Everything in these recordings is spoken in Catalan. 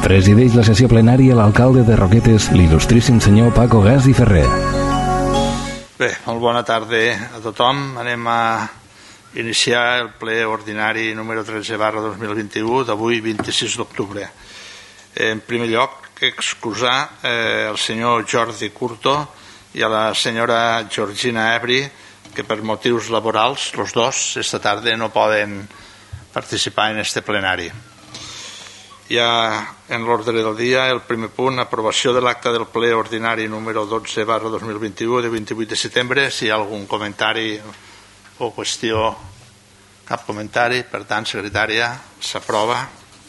Presideix la sessió plenària l'alcalde de Roquetes, l'il·lustríssim senyor Paco Gas i Ferrer. Bé, molt bona tarda a tothom. Anem a iniciar el ple ordinari número 13/2021 d'avui, 26 d'octubre. En primer lloc, excusar el senyor Jordi Curto i a la senyora Georgina Ebri, que per motius laborals, els dos, esta tarda no poden participar en este plenari. Ja en l'ordre del dia, el primer punt, aprovació de l'acte del ple ordinari número 12/2021 de 28 de setembre. Si hi ha algun comentari o qüestió, cap comentari, per tant, secretària, s'aprova.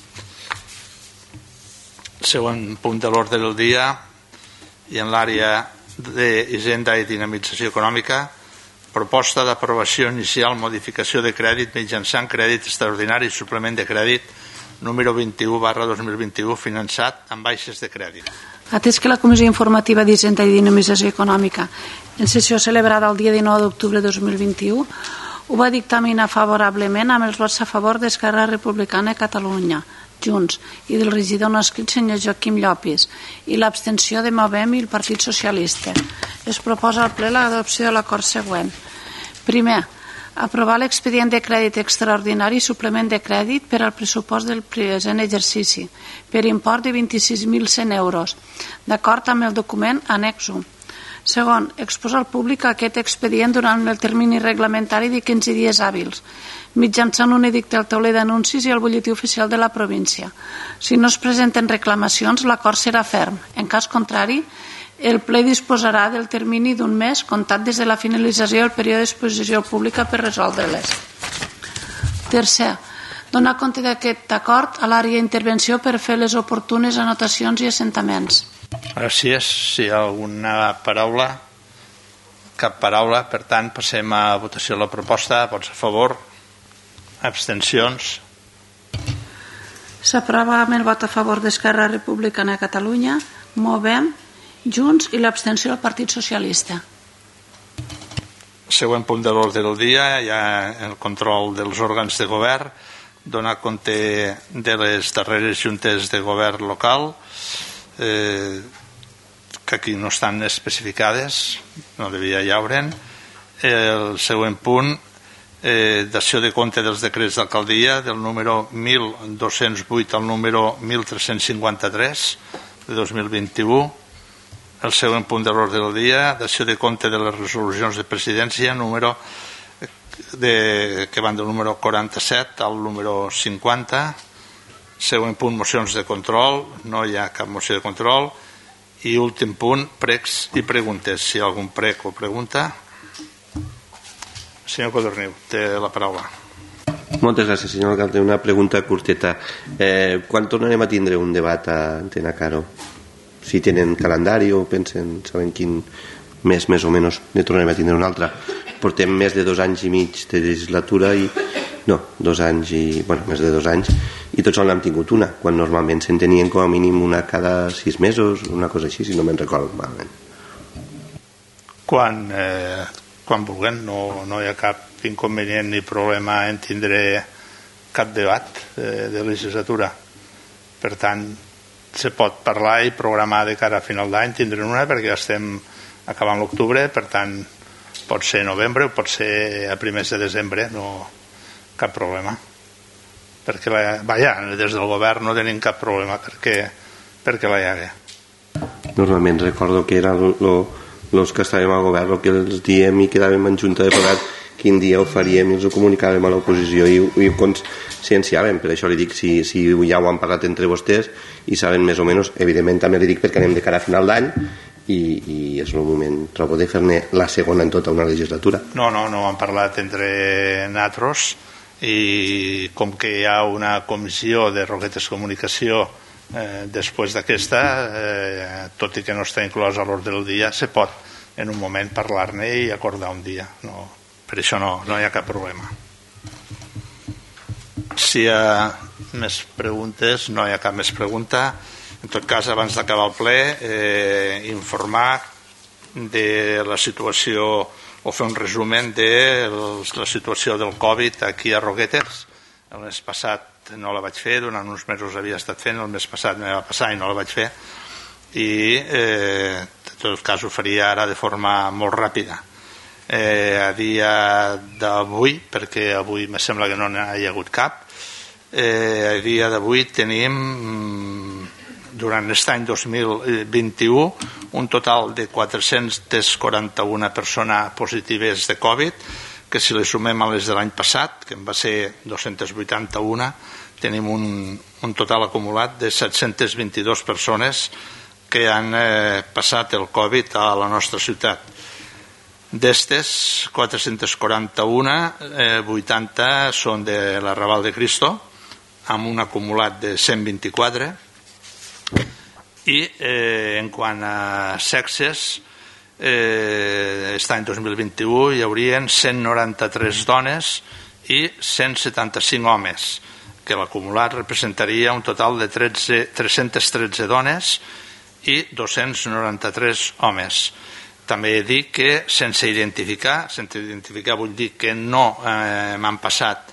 Següent punt de l'ordre del dia, i en l'àrea d'Hisenda i Dinamització Econòmica, proposta d'aprovació inicial, modificació de crèdit mitjançant crèdit extraordinari i suplement de crèdit número 21/2021, finançat amb baixes de crèdit. Atès que la Comissió Informativa d'Hisenda i Dinamització Econòmica, en sessió celebrada el dia 19 d'octubre de 2021, ho va dictaminar favorablement amb els vots a favor d'Esquerra Republicana de Catalunya, Junts, i del regidor no escrit senyor Joaquim Llopis, i l'abstenció de Movem i el Partit Socialista. Es proposa al ple l'adopció de l'acord següent. Primer, aprovar l'expedient de crèdit extraordinari i suplement de crèdit per al pressupost del present exercici per import de 26.100 euros, d'acord amb el document annex 1. Segon, exposar al públic aquest expedient durant el termini reglamentari de 15 dies hàbils, mitjançant un edicte al tauler d'anuncis i al butlletí oficial de la província. Si no es presenten reclamacions, l'acord serà ferm. En cas contrari, el ple disposarà del termini d'un mes comptat des de la finalització del període d'exposició pública per resoldre-les. Tercer, donar compte d'aquest acord a l'àrea d'intervenció per fer les oportunes anotacions i assentaments. Gràcies. Si hi ha alguna paraula? Cap paraula. Per tant, passem a votació de la proposta. Vots a favor? Abstencions? S'aprova amb el vot a favor d'Esquerra Republicana de Catalunya, Movem, Junts i l'abstenció del Partit Socialista. Següent punt de l'ordre del dia, ja el control dels òrgans de govern, donar compte de les darreres juntes de govern local, que aquí no estan especificades, no devia hi haure'n. El següent punt, dació de compte dels decrets d'alcaldia del número 1208 al número 1353 de 2021. El següent punt de l'ordre del dia, dació de compte de les resolucions de presidència que van del número 47 al número 50. Següent punt, mocions de control, no hi ha cap moció de control. I últim punt, pregs i preguntes. Si hi ha algun prec o pregunta. Senyor Codorniu, té la paraula. Moltes gràcies, senyor alcalde. Una pregunta curteta. Quan tornarem a tindre un debat a Antena Caro? Si tenen calendari o pensen, saben quin mes més o menys ne tornarem a tindre un altre. Portem més de 2 anys i mig de legislatura i... No, 2 anys i... Bueno, més de 2 anys i tots n'hem tingut una, quan normalment se'n tenien com a mínim una cada 6 mesos, una cosa així, si no me'n recordo malament. Quan vulguem, no hi ha cap inconvenient ni problema en tindre cap debat de legislatura. Per tant, se pot parlar i programar de cara a final d'any, tindrem una, perquè estem acabant l'octubre, per tant, pot ser novembre o pot ser a primers de desembre, no cap problema. Perquè des del govern no tenim cap problema perquè la hi hagué. Normalment recordo que era els que estàvem al govern el que els diem i quedàvem en junta de govern quin dia ho faríem i els ho comunicàvem a l'oposició i ho conscienciàvem. Per això li dic, si ja ho han parlat entre vostès i saben més o menys, evidentment també li dic perquè anem de cara a final d'any i és el moment, trobo, de fer-ne la segona en tota una legislatura. No ho han parlat entre nosaltres i com que hi ha una comissió de Roquetes Comunicació després d'aquesta, tot i que no està inclòs a l'ordre del dia, se pot en un moment parlar-ne i acordar un dia. Per això no hi ha cap problema. Si hi ha més preguntes, no hi ha cap més pregunta. En tot cas, abans d'acabar el ple, informar de la situació o fer un resumen de la situació del Covid aquí a Roquetes. El mes passat no la vaig fer, durant uns mesos havia estat fent, el mes passat me va passar i no la vaig fer, i en tot cas ho faria ara de forma molt ràpida. A dia d'avui, perquè avui me sembla que no n'hi ha hagut cap, a dia d'avui tenim durant aquest any 2021 un total de 441 persones positives de Covid, que si les sumem a les de l'any passat, que en va ser 281, tenim un total acumulat de 722 persones que han passat el Covid a la nostra ciutat. D'estes 441, 80 són de l'Arrabal de Cristo, amb un acumulat de 124, i en quant a sexes, aquest any 2021 hi haurien 193 dones i 175 homes, que l'acumulat representaria un total de 313 dones i 293 homes. També dic que sense identificar vull dir que no m'han passat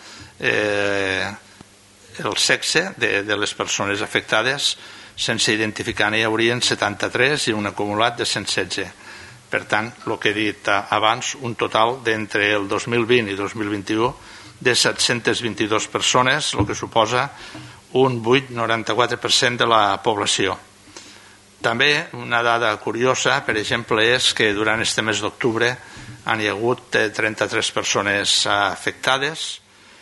el sexe de les persones afectades, sense identificar n'hi haurien 73 i un acumulat de 116. Per tant, el que he dit abans, un total d'entre el 2020 i 2021 de 722 persones, el que suposa un 8,94% de la població. També una dada curiosa, per exemple, és que durant este mes d'octubre han hi hagut 33 persones afectades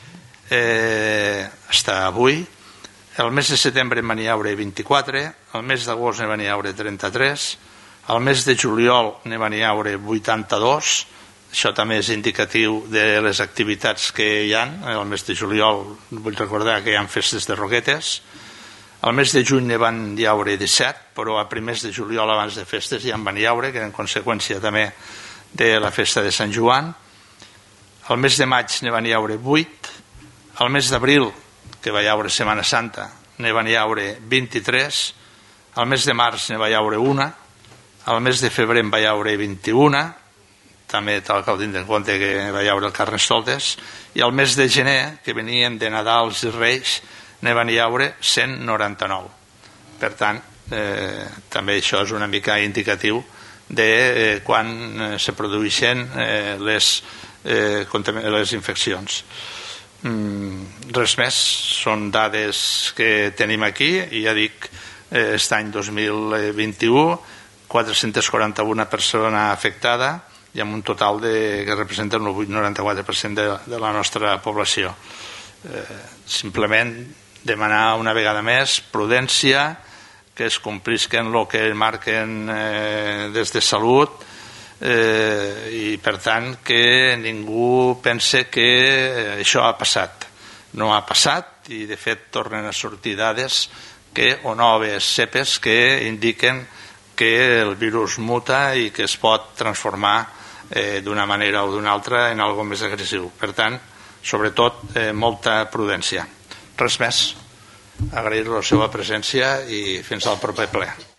fins avui. El mes de setembre en van hi haure 24, el mes d'agost en van hi haure 33, el mes de juliol en van hi haure 82, això també és indicatiu de les activitats que hi ha. El mes de juliol vull recordar que hi ha festes de Roquetes. El mes de juny ne van haure 17, però a primers de juliol abans de festes ja en van haure, que eren conseqüència també de la festa de Sant Joan. El mes de maig ne van haure 8, el mes d'abril, que va haure Setmana Santa, ne van haure 23, el mes de març ne va haure 1, el mes de febrer en va haure 21, també cal tindre en compte que va haure el Carnestoltes, i el mes de gener, que venien de Nadals i Reis, ne van haure 199. Per tant, també això és una mica indicatiu de quan se produeixen les infeccions. Res més, són dades que tenim aquí, i ja dic, aquest any 2021 441 persones afectades i amb un total que representa el 8,94% de la nostra població. Simplement demanar una vegada més prudència, que es complisquen el que marquen des de Salut, i per tant que ningú pense que això ha passat. No ha passat, i de fet tornen a sortir dades o noves cepes que indiquen que el virus muta i que es pot transformar d'una manera o d'una altra en algo més agressiu. Per tant, sobretot, molta prudència. Res més. Agrair la seva presència i fins al proper ple.